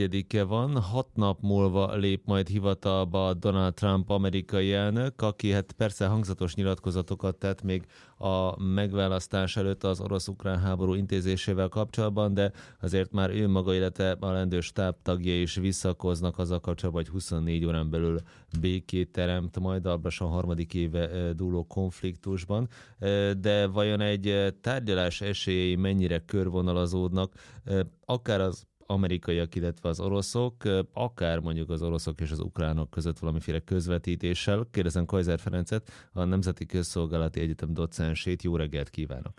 4-e van, 6 nap múlva lép majd hivatalba Donald Trump amerikai elnök, aki hát persze hangzatos nyilatkozatokat tett még a megválasztás előtt az orosz-ukrán háború intézésével kapcsolatban, de azért már ő maga, illetve a rendőr stáb tagjai is visszakoznak azzal kapcsolatban, hogy 24 órán belül békét teremt majd Albrason harmadik éve dúló konfliktusban. De vajon egy tárgyalás esélyei mennyire körvonalazódnak, akár az amerikaiak, illetve az oroszok, akár mondjuk az oroszok és az ukránok között valamiféle közvetítéssel? Kérdezem Kaiser Ferencet, a Nemzeti Közszolgálati Egyetem docensét. Jó reggelt kívánok!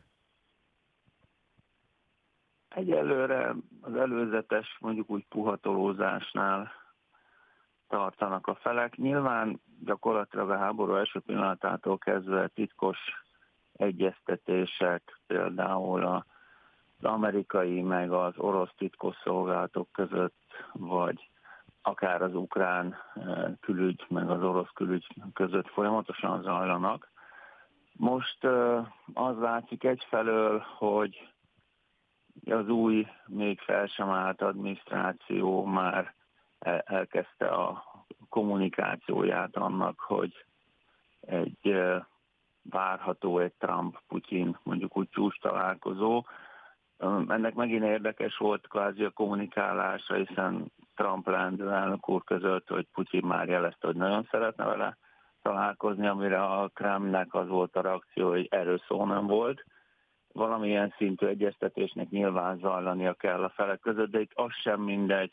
Egyelőre az előzetes, mondjuk úgy puhatolózásnál tartanak a felek. Nyilván gyakorlatilag a háború első pillanatától kezdve titkos egyeztetések, például az amerikai meg az orosz titkosszolgálatok között, vagy akár az ukrán külügy meg az orosz külügy között folyamatosan zajlanak. Most az látszik egyfelől, hogy az új, még fel sem állt adminisztráció már elkezdte a kommunikációját annak, hogy egy várható egy Trump-Putyin mondjuk úgy csúcs találkozó. Ennek megint érdekes volt kvázi a kommunikálása, hiszen Trump leendő elnök úr között, hogy Putyin már jelezte, hogy nagyon szeretne vele találkozni, amire a Kremlnek az volt a reakció, hogy erről szó nem volt. Valamilyen szintű egyeztetésnek nyilván zajlania kell a felek között, de itt az sem mindegy,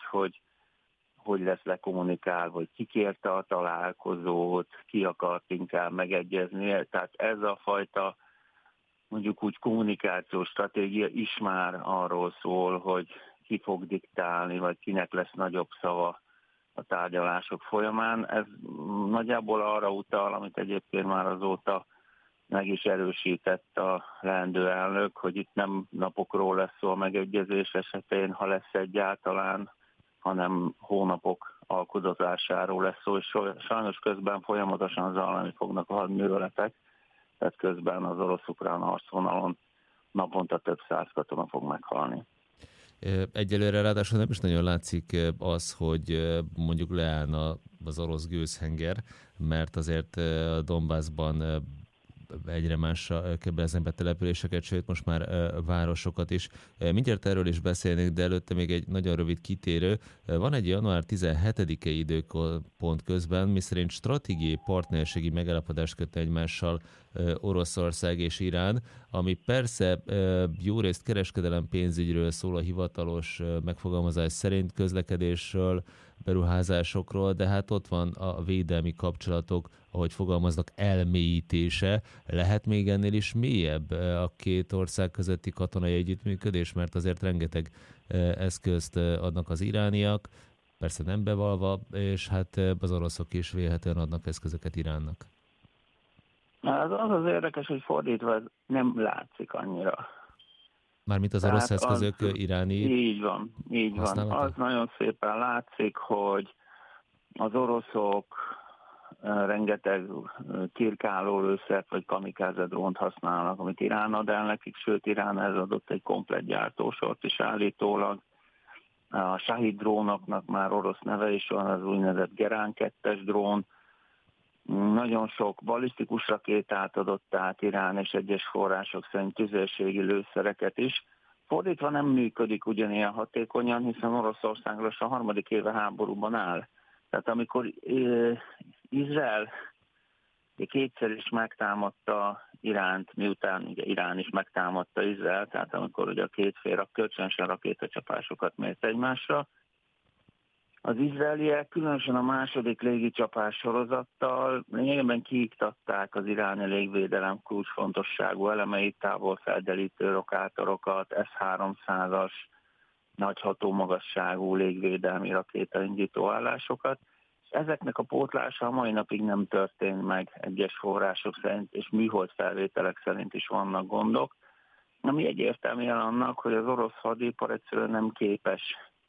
hogy lesz lekommunikálva, hogy ki kérte a találkozót, ki akart inkább megegyezni. Tehát ez a fajta mondjuk úgy kommunikációs stratégia is már arról szól, hogy ki fog diktálni, vagy kinek lesz nagyobb szava a tárgyalások folyamán. Ez nagyjából arra utal, amit egyébként már azóta meg is erősített a leendő elnök, hogy itt nem napokról lesz szó a megegyezés esetén, ha lesz egyáltalán, hanem hónapok alkodozásáról lesz szó, és sajnos közben folyamatosan zajlani fognak a hadműveletek, tehát közben az orosz-ukrán harcvonalon naponta több száz katona fog meghalni. Egyelőre ráadásul nem is nagyon látszik az, hogy mondjuk leállna az orosz gőzhenger, mert azért a Donbassban egyre másra kebeleznek be településeket, sőt most már városokat is. Mindjárt erről is beszélnék, de előtte még egy nagyon rövid kitérő. Van egy január 17-i időpont közben, miszerint stratégiai partnerségi megállapodást köt egymással Oroszország és Irán, ami persze jó részt kereskedelem pénzügyről szól a hivatalos megfogalmazás szerint, közlekedésről, beruházásokról, de hát ott van a védelmi kapcsolatok, ahogy fogalmaznak, elmélyítése. Lehet még ennél is mélyebb a két ország közötti katonai együttműködés, mert azért rengeteg eszközt adnak az irániak, persze nem bevalva, és hát az oroszok is vélhetően adnak eszközöket Iránnak. Az érdekes, hogy fordítva ez nem látszik annyira. Mármint az orosz eszközök iráni Így van. Az nagyon szépen látszik, hogy az oroszok rengeteg kirkálólőszert vagy kamikáze drónt használnak, amit Irán ad el nekik, sőt Irán ez adott egy komplett gyártósort is állítólag. A Shahid drónoknak már orosz neve is van, az úgynevezett Gerán 2-es drón. Nagyon sok balisztikus rakétát adott át Irán, és egyes források szerint tüzérségi lőszereket is. Fordítva nem működik ugyanilyen hatékonyan, hiszen Oroszország lassan harmadik éve háborúban áll. Tehát amikor Izrael kétszer is megtámadta Iránt, miután ugye Irán is megtámadta Izrael, tehát amikor ugye a két fél kölcsönösen rakétacsapásokat mért egymásra, az izraeliek különösen a második légicsapás sorozattal lényegében kiiktatták az iráni légvédelem kulcsfontosságú elemeit, távolfelderítő rokátorokat, S-300-as nagy hatómagasságú légvédelmi rakétaindító állásokat. Ezeknek a pótlása a mai napig nem történt meg egyes források szerint, és műhold felvételek szerint is vannak gondok, ami egyértelműen annak, hogy az orosz hadipar egyszerűen nem képes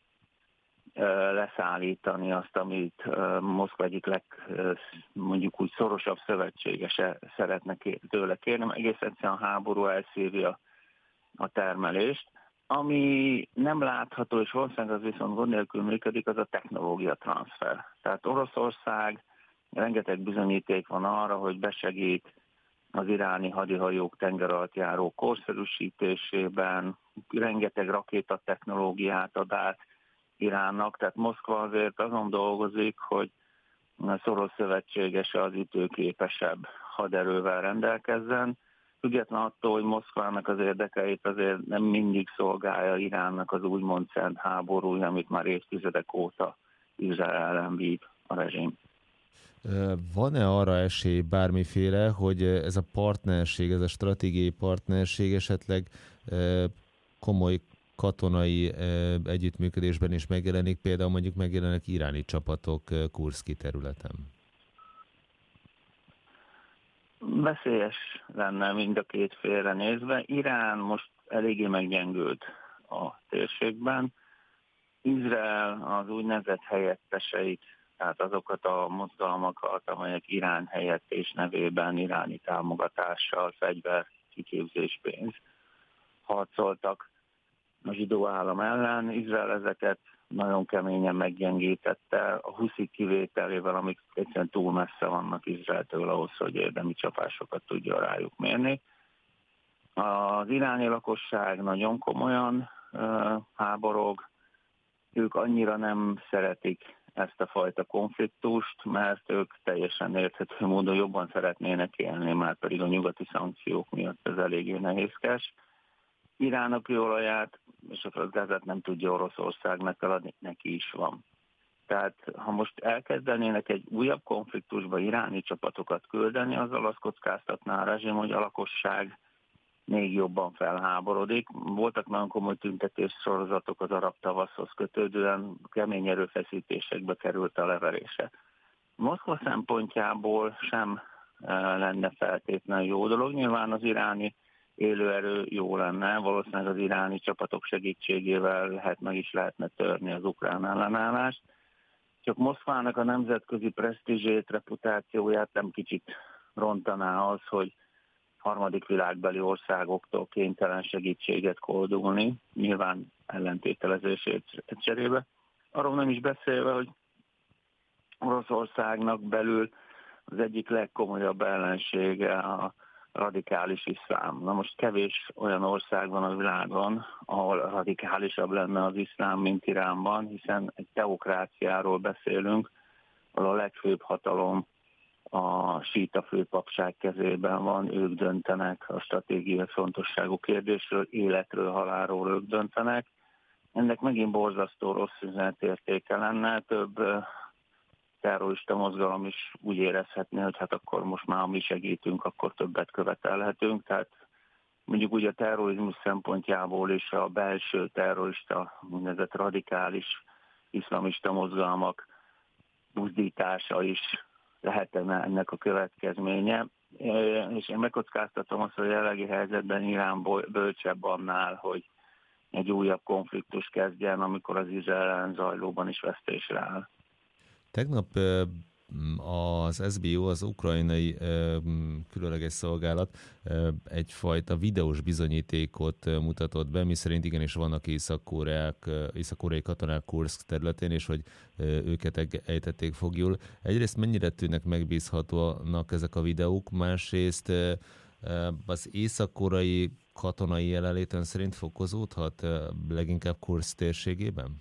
leszállítani azt, amit Moszkva egyik mondjuk úgy szorosabb szövetségese szeretne tőle kérni, egész egyszerűen a háború elszívja a termelést. Ami nem látható, és valószínűleg az viszont gond nélkül működik, az a technológia transfer. Tehát Oroszország, rengeteg bizonyíték van arra, hogy besegít az iráni hadihajók tengeralattjáró korszerűsítésében, rengeteg rakétatechnológiát ad át Iránnak, tehát Moszkva azért azon dolgozik, hogy a szoros szövetségese az ütőképesebb haderővel rendelkezzen, független attól, hogy Moszkvának az érdekeit azért nem mindig szolgálja Iránnak az úgymond szent háborúja, amit már évtizedek óta Izrael ellen vív a rezsim. Van-e arra esély bármiféle, hogy ez a partnerség, ez a stratégiai partnerség esetleg komoly katonai együttműködésben is megjelenik, például mondjuk megjelennek iráni csapatok Kurszki területen? Veszélyes lenne mind a két félre nézve. Irán most eléggé meggyengült a térségben. Izrael az úgynevezett helyetteseit, tehát azokat a mozgalmakat, amelyek Irán helyettés nevében iráni támogatással, fegyver, kiképzés, pénz harcoltak a zsidó állam ellen. Izrael ezeket nagyon keményen meggyengítette, a huszik kivételével, amik egyszerűen túl messze vannak Izraeltől ahhoz, hogy érdemi csapásokat tudja rájuk mérni. Az iráni lakosság nagyon komolyan háborog, ők annyira nem szeretik ezt a fajta konfliktust, mert ők teljesen érthető módon jobban szeretnének élni, már pedig a nyugati szankciók miatt ez eléggé nehézkes. Irán a kőolaját és a földgázát nem tudja Oroszországnak eladni, neki is van. Tehát ha most elkezdenének egy újabb konfliktusba iráni csapatokat küldeni, azzal azt kockáztatná a rezsim, hogy a lakosság még jobban felháborodik. Voltak nagyon komoly tüntetés sorozatok az arab tavaszhoz kötődően, kemény erőfeszítésekbe került a leverése. Moszkva szempontjából sem lenne feltétlenül jó dolog. Nyilván az iráni élőerő jó lenne, valószínűleg az iráni csapatok segítségével meg is lehetne törni az ukrán ellenállást. Csak Moszkvának a nemzetközi presztízsét, reputációját nem kicsit rontaná az, hogy harmadik világbeli országoktól kénytelen segítséget koldulni, nyilván ellentételezését cserébe. Arról nem is beszélve, hogy Oroszországnak belül az egyik legkomolyabb ellensége a radikális iszlám. Na most kevés olyan ország van a világon, ahol radikálisabb lenne az iszlám, mint Iránban, hiszen egy teokráciáról beszélünk, ahol a legfőbb hatalom a síta főpapság kezében van, ők döntenek a stratégiai fontosságú kérdésről, életről, halálról ők döntenek. Ennek megint borzasztó rossz üzenetértéke lenne, több terrorista mozgalom is úgy érezhetné, hogy hát akkor most már, ha mi segítünk, akkor többet követelhetünk. Tehát mondjuk úgy a terrorizmus szempontjából is a belső terrorista, úgynevezett radikális iszlamista mozgalmak buzdítása is lehetne ennek a következménye. És én megkockáztatom azt, hogy a jelenlegi helyzetben Irán bölcsebb annál, hogy egy újabb konfliktus kezdjen, amikor az Izrael zajlóban is vesztésre áll. Tegnap az SBU, az ukrajnai különleges szolgálat egyfajta videós bizonyítékot mutatott be, miszerint igenis vannak észak-koreai katonák Kurszk területén, és hogy őket ejtették foglyul. Egyrészt mennyire tűnnek megbízhatónak ezek a videók, másrészt az észak-koreai katonai jelenléten szerint fokozódhat leginkább Kurszk térségében?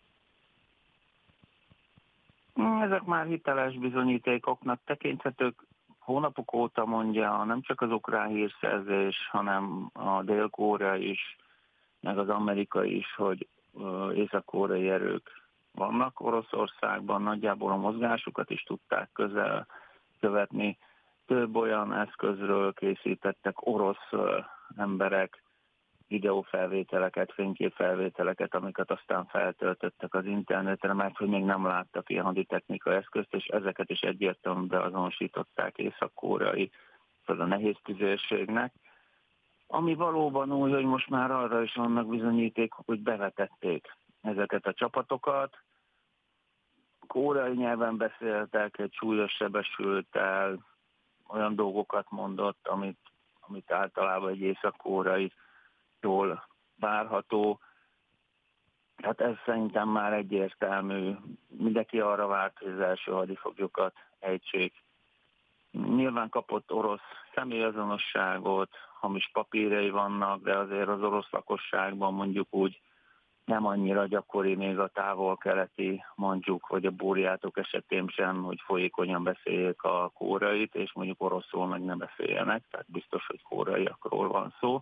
Ezek már hiteles bizonyítékoknak tekinthetők. Hónapok óta mondja nem csak az ukrán hírszerzés, hanem a dél-korea is, meg az amerikai is, hogy észak-koreai erők vannak Oroszországban, nagyjából a mozgásukat is tudták közel követni. Több olyan eszközről készítettek orosz emberek videófelvételeket, fényképfelvételeket, amiket aztán feltöltöttek az internetre, mert hogy még nem láttak ilyen haditechnikai eszközt, és ezeket is egyértelműen beazonosították észak-koreai a nehéz tüzérségnek. Ami valóban új, hogy most már arra is vannak bizonyítékok, hogy bevetették ezeket a csapatokat. Koreai nyelven beszéltek, egy súlyos sebesülttel, olyan dolgokat mondott, amit általában egy észak-koreai várható. Hát ez szerintem már egyértelmű. Mindenki arra várt, hogy az első hadifoglyokat ejtsék. Nyilván kapott orosz személyazonosságot, hamis papírjai vannak, de azért az orosz lakosságban mondjuk úgy nem annyira gyakori még a távol-keleti Mandzsuk vagy a burjátok esetén sem, hogy folyékonyan beszéljék a kóreait, és mondjuk oroszul meg ne beszéljenek, tehát biztos, hogy kóreaiakról van szó.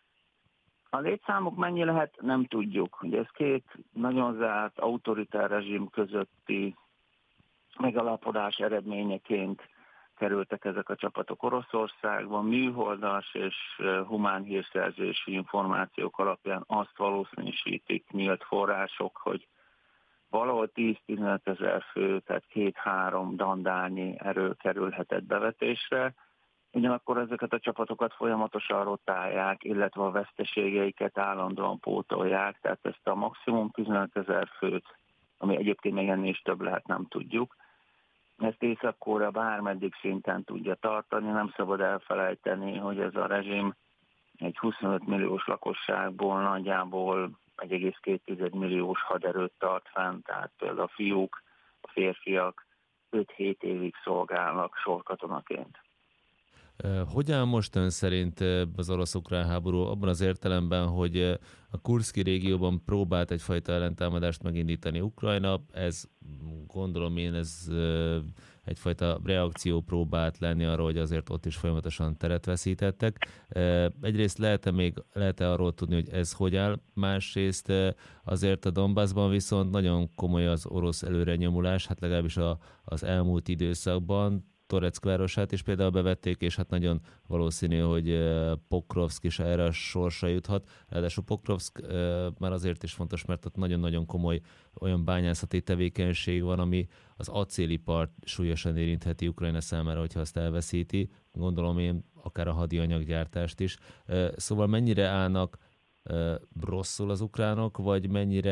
A létszámok mennyi lehet, nem tudjuk. Ugye ez két nagyon zárt autoritár rezsim közötti megalapodás eredményeként kerültek ezek a csapatok Oroszországban. Műholdas és humán hírszerzési információk alapján azt valószínűsítik nyílt források, hogy valahol 10-15 ezer fő, tehát 2-3 dandárnyi erő kerülhetett bevetésre. Ugyanakkor ezeket a csapatokat folyamatosan rotálják, illetve a veszteségeiket állandóan pótolják, tehát ezt a maximum 15 ezer főt, ami egyébként még ennél is több lehet, nem tudjuk. Ezt Észak-Korea bármeddig szinten tudja tartani, nem szabad elfelejteni, hogy ez a rezsim egy 25 milliós lakosságból nagyjából 1,2 milliós haderőt tart fenn, tehát például a fiúk, a férfiak 5-7 évig szolgálnak sorkatonaként. Hogy áll most ön szerint az orosz-ukrán háború abban az értelemben, hogy a Kurszki régióban próbált egyfajta ellentámadást megindítani Ukrajna, ez gondolom én ez egyfajta reakció próbált lenni arra, hogy azért ott is folyamatosan teret veszítettek. Egyrészt lehet-e arról tudni, hogy ez hogy áll, másrészt azért a Donbassban viszont nagyon komoly az orosz előrenyomulás, hát legalábbis az elmúlt időszakban. Toreck városát is például bevették, és hát nagyon valószínű, hogy Pokrovsk is erre a sorsa juthat. Ráadásul Pokrovsk már azért is fontos, mert ott nagyon-nagyon komoly olyan bányászati tevékenység van, ami az acélipart súlyosan érintheti Ukrajna számára, hogyha azt elveszíti. Gondolom én akár a hadianyaggyártást is. Szóval mennyire állnak rosszul az ukránok, vagy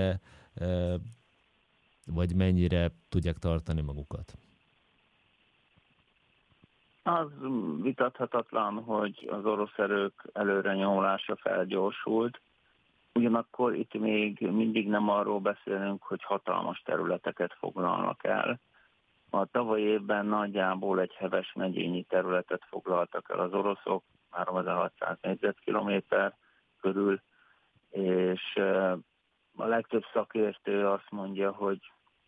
mennyire tudják tartani magukat? Az vitathatatlan, hogy az orosz erők előrenyomulása felgyorsult, ugyanakkor itt még mindig nem arról beszélünk, hogy hatalmas területeket foglalnak el. A tavalyi évben nagyjából egy Heves megyényi területet foglaltak el az oroszok, 3600 négyzetkilométer körül, és a legtöbb szakértő azt mondja, hogy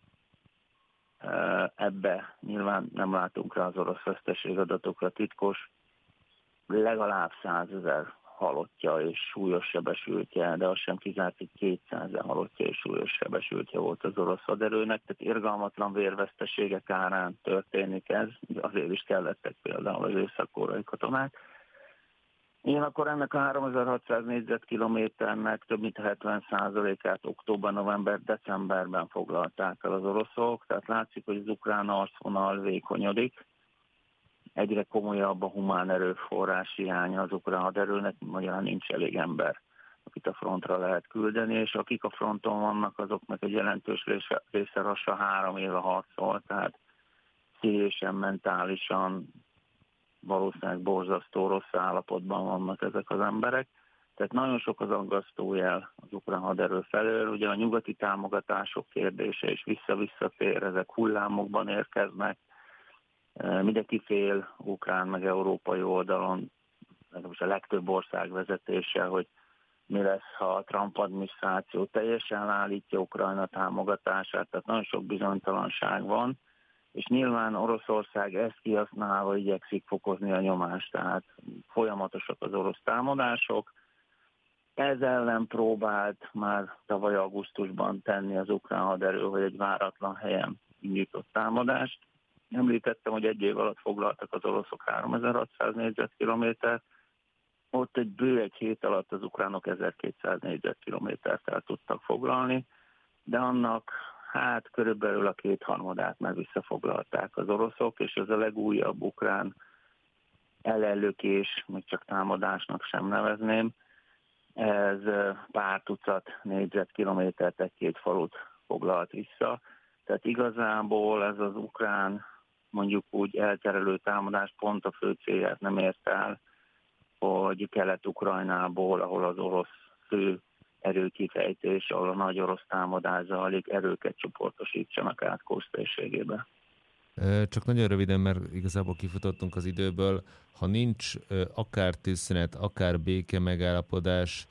ebbe nyilván nem látunk rá az orosz veszteségadatokra, titkos, legalább 100 000 halottja és súlyos sebesültje, de az sem kizárt, hogy 200 000 halottja és súlyos sebesültje volt az orosz haderőnek, tehát irgalmatlan vérveszteségek árán történik ez, azért is kellettek például az észak-koreai katonák. Ugyanakkor ennek a 3600 négyzetkilométernek több mint 70%-át október, november, decemberben foglalták el az oroszok, tehát látszik, hogy az ukrán arcvonal vékonyodik. Egyre komolyabb a humán erőforrás hiánya az ukrán haderőnek, magyarán nincs elég ember, akit a frontra lehet küldeni, és akik a fronton vannak, azoknak egy jelentős része lassan 3 éve harcol, tehát pszichésen, mentálisan, valószínűleg borzasztó rossz állapotban vannak ezek az emberek. Tehát nagyon sok az aggasztó jel az ukrán haderő felől. Ugye a nyugati támogatások kérdése is visszatér, ezek hullámokban érkeznek. Mindenki fél ukrán meg európai oldalon, legalábbis a legtöbb ország vezetése, hogy mi lesz, ha a Trump adminisztráció teljesen leállítja Ukrajna támogatását, tehát nagyon sok bizonytalanság van. És nyilván Oroszország ezt kihasználva igyekszik fokozni a nyomást, tehát folyamatosak az orosz támadások. Ez ellen próbált már tavaly augusztusban tenni az ukrán haderő, hogy egy váratlan helyen indított támadást. Említettem, hogy egy év alatt foglaltak az oroszok 3600 négyzetkilométert, ott egy hét alatt az ukránok 1200 négyzetkilométert el tudtak foglalni, de annak körülbelül a 2/3 már visszafoglalták az oroszok, és ez a legújabb ukrán ellenlökés, még csak támadásnak sem nevezném, ez pár tucat négyzetkilométert, 1-2 falut foglalt vissza. Tehát igazából ez az ukrán, mondjuk úgy elterelő támadás pont a fő célját nem ért el, hogy Kelet-Ukrajnából, ahol az orosz fő erőkifejtés, ahol a nagy orosz támadás zajlik, erőket csoportosítsanak át Kurszk térségébe. Csak nagyon röviden, mert igazából kifutottunk az időből, ha nincs akár tűzszünet, akár béke megállapodás,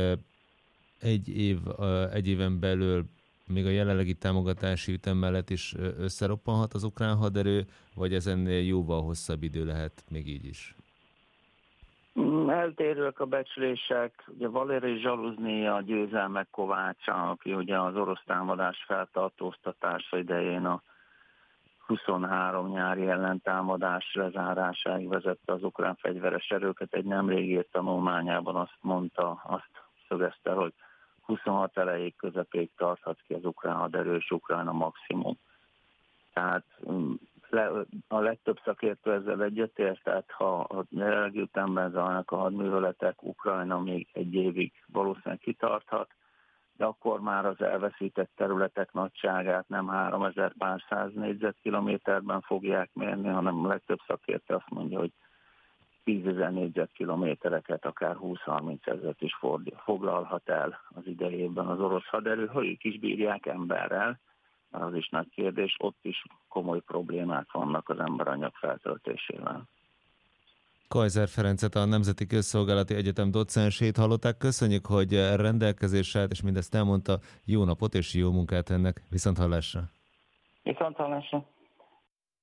egy éven belül még a jelenlegi támogatási ütem mellett is összeroppanhat az ukrán haderő, vagy ez ennél jóval hosszabb idő lehet még így is? Eltérőek a becslések. Ugye Valeri Zsaluzny a győzelmek kovácsa, aki ugye az orosz támadás feltartóztatása idején a 23 nyári ellentámadás lezárásáig vezette az ukrán fegyveres erőket. Egy nemrég írt tanulmányában azt szögezte, hogy 26 elejéig, közepéig tarthat ki az ukrán haderő és Ukrajna maximum. Tehát a legtöbb szakértő ezzel egyetért, tehát ha a jelenlegi ütemben zajlanak a hadműveletek, Ukrajna még egy évig valószínűleg kitarthat, de akkor már az elveszített területek nagyságát nem 3000 pár száz négyzetkilométerben fogják mérni, hanem a legtöbb szakértő azt mondja, hogy 10 000 négyzetkilométereket, akár 20-30 ezeret is foglalhat el az idejében az orosz haderő, ha ők is bírják emberrel, az is nagy kérdés, ott is komoly problémák vannak az emberanyag feltöltésével. Kajzer Ferencet, a Nemzeti Közszolgálati Egyetem docensét hallották. Köszönjük, hogy rendelkezésre állt, és mindezt elmondta. Jó napot és jó munkát ennek. Viszonthallásra! Viszonthallásra!